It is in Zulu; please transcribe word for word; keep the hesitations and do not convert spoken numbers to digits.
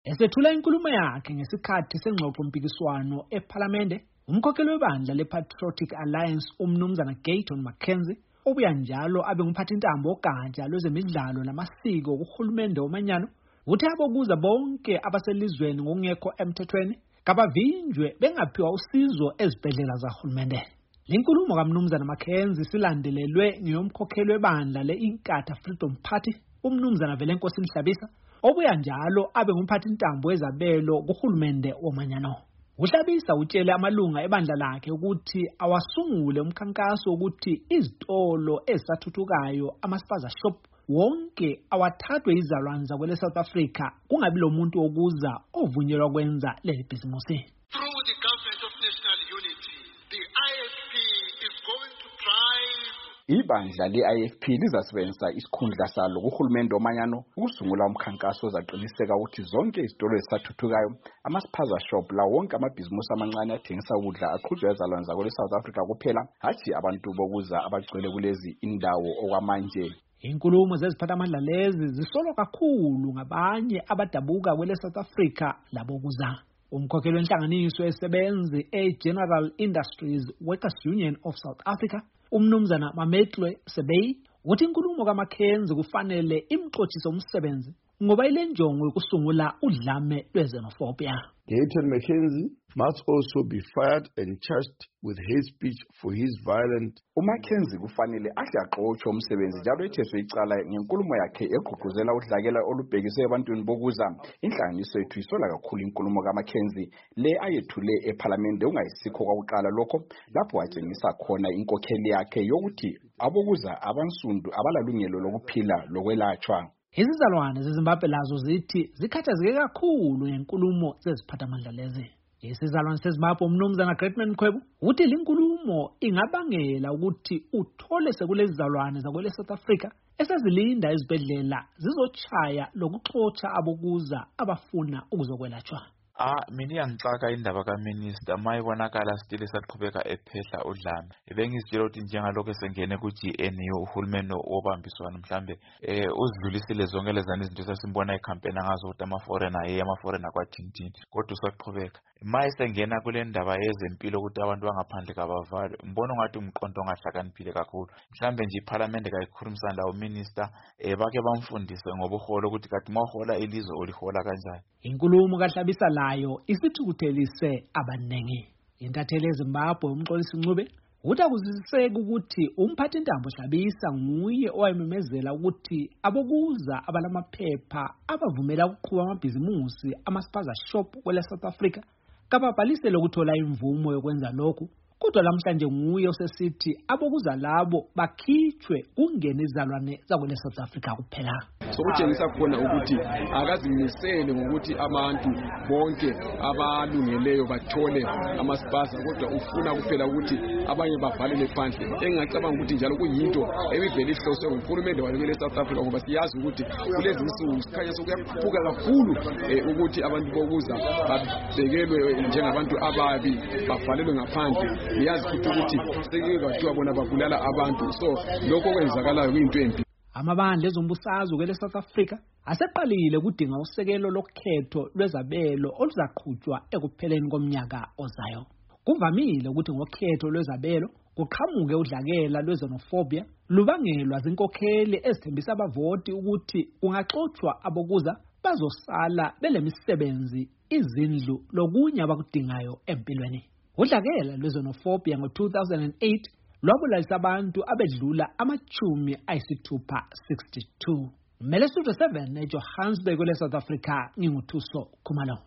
Esethula inkulumo yakhe ngesikhathi sengxoxo-mpikiswano ePhalamende, umkhokheli webandla le-Patriotic Alliance umnumzana Gayton McKenzie obuya njalo abe ngumphathintambo wogatsha lwezemidlalo namasiko kuhulumende womanyano uthi abokuza bonke abaselizweni ngokungekho emthethweni kabavinjwe bengaphiwa usizo ezibhedlela zahulumende. Linkulumo kaMnumzana McKenzie silandelelwe ngeyomkhokheli webandla le-Inkatha Freedom Party umnumzana Velenkosi Mhlabisa obuya njalo abe ngumphathintambo wezabelo kuhulumende womanyano. Uhlabisa utshele amalunga ebandla lakhe ukuthi awasungule umkhankaso ukuthi izitolo ezisathuthukayo ama-spaza shop wonke awathathwe izalwane zakwele South Africa kungabi lo muntu okuza ovunyelwa kwenza leli bhizimusi. Through the government of national unity, the I F P is going to drive Ibandla le-I F P lizasebenzisa isikhundla salo kuhulumende womanyano ukusungula umkhankaso ozaqiniseka ukuthi zonke izitolo ezisathuthukayo ama-spaza shop la wonke amabhizimusi amancane athengisa ukudla aqhutshwa ezalwane zakwele South Africa kuphela, hathi abantu bokuza abagcwele kulezi indawo okwamanje. Inkulumo zeziphathamandla lezi zisolwa kakhulu ngabanye abadabuka kwele South Africa labokuza. Umkhokheli wenhlanganiso esebenzi e-General Industries Workers Union of South Africa umnumzana Mametlwe Sebei uthi inkulumo kaMcKenzie kufanele imxothise umsebenzi ngoba ile njongo yokusungula udlame lwezenophobia. Gayton McKenzie must also be fired and charged with hate speech for his violent. uMcKenzie kufanele ahle axotshwe umsebenzi njalo etheswe icala ngenkulumo yakhe egqugquzela udlakela olubhekiswe ebantwini bokuza. Inhlanganiso yethu isola kakhulu inkulumo kaMcKenzie le ayethule ePhalamende ungayisikho kwakuqala lokho lapho watshengisa khona inkokheli yakhe yokuthi abokuza abansundu abalalungelo lokuphila lokwelatshwa. Izizalwane zeZimbabwe lazo zithi zikhathazeke kakhulu ngenkulumo zeziphathamandla lezi. Isizalwane seZimbabwe umnumzana Greatman Khwebu uthi linkulumo ingabangela ukuthi uthole sekulezi zalwane zakwele South Africa esezilinda izibhedlela zizochaya lokuxotsha abokuza abafuna ukuzokwelatshwa. Ah mina iyangixaka indaba kaMinister mayibonakala stile saqhubeka ephehla udlame. Bengizitshela ukuthi njengalokho esengene ku-G N U uhulumeni wobambiswana mhlambe eh uzidlulisile zonke lezana izinto sasimbona ecampaign ngazo ukuthi ama-foreigner ye ama-foreigner kwathintini kodwa usaqhubeka. Maye sengena kule ndaba yezempilo ukuthi abantu bangaphandle kabavalwe mbona ngathi umqondo ongahlakaniphile kakhulu. Mhlambe nje iPhalamende kayikhulumisana lawo minister eh bake bamfundise ngobuholo ukuthi kathi mawuhola ilizwe olihola kanjani. Inkulumo kaHlabisa layo isithukuthelise abaningi. Intatheli eZimbabwe umxolisi Ncube uthi akuziseke ukuthi umphathintambo Hlabisa nguye owayememezela ukuthi abokuza abalamaphepha abavumela ukuqhuba amabhizimusi ama-spaza shop kwele South Africa kababhalisele ukuthola imvumo yokwenza lokhu, kodwa lamhlanje nguye osesithi abokuza labo bakhitshwe kungena izalwane zakwele South Africa kuphela. Sokutshengisa khona ukuthi akazimisele ngokuthi abantu bonke abalungeleyo bathole amaspaza, kodwa ufuna kuphela ukuthi abanye bavalele phandle. Engicabanga ukuthi njalo kuyinto ebivele ihloswe nguhulumende waleli South Africa ngoba siyazi ukuthi kulezi insuku sikhanya sokuyakhuphuka kakhulu ukuthi abantu bokuza babekelwe njengabantu ababi bavalelwe ngaphandle. Niyazi futhi ukuthi sekike kwathiwa bona babulala abantu, so lokho kwenzakalayo kuyinto embi. Amabandla ezombusazwe kwele South Africa aseqalile kudinga usekelo lokhetho lwezabelo oluzaqhutshwa ekupheleni komnyaka ozayo. Kuvamile ukuthi ngokhetho lwezabelo kuqhamuke udlakela lwezenophobia lubangelwa zinkokheli ezithembisa abavoti ukuthi kungaxoxwa abokuza bazosala belemisebenzi izindlu lokunye abakudingayo empilweni. Udlakela lwezenophobia ngo two thousand eight lwabulalisa abantu abedlula amachumi ayisithupha sixty-two. Mele Studio seven eJohannesburg kwele South Africa nginguthuso Khumalo.